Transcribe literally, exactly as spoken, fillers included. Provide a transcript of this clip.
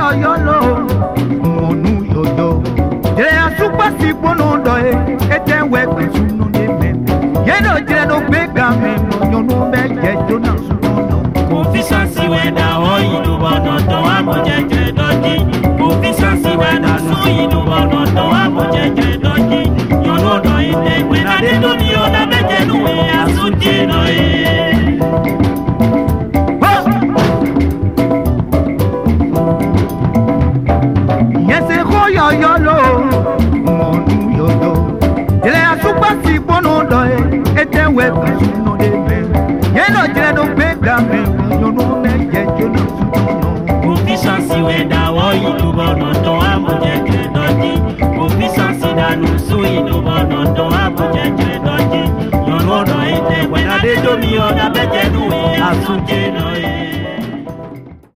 no yolo monu yodo ye asupa si bono do e ete we kwesunu ne me ye no jere no bega me no no be je jona suno officially we da hoyi do bono to wa mo jeje doji officially we da suyi do bono to wa mo jeje doji yo no do ite we na de do ni o da beje nu e asuti no e